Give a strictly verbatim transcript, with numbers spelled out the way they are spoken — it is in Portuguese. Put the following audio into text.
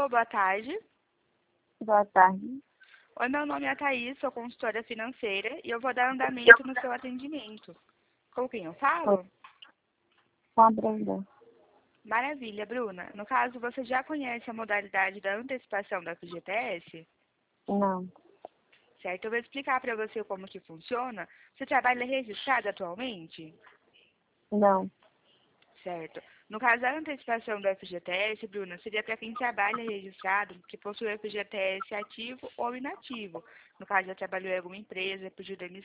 Alô, boa tarde. Boa tarde. Oi, meu nome é Thaís, sou consultora financeira e eu vou dar andamento no seu atendimento. Com quem eu falo? Com a Brenda. Maravilha, Bruna. No caso, você já conhece a modalidade da antecipação da F G T S? Não. Certo, eu vou explicar para você como que funciona. Você trabalha registrado atualmente? Não. Certo. No caso, a antecipação do F G T S, Bruna, seria para quem trabalha registrado, que possui F G T S ativo ou inativo. No caso, já trabalhou em alguma empresa, pediu demissão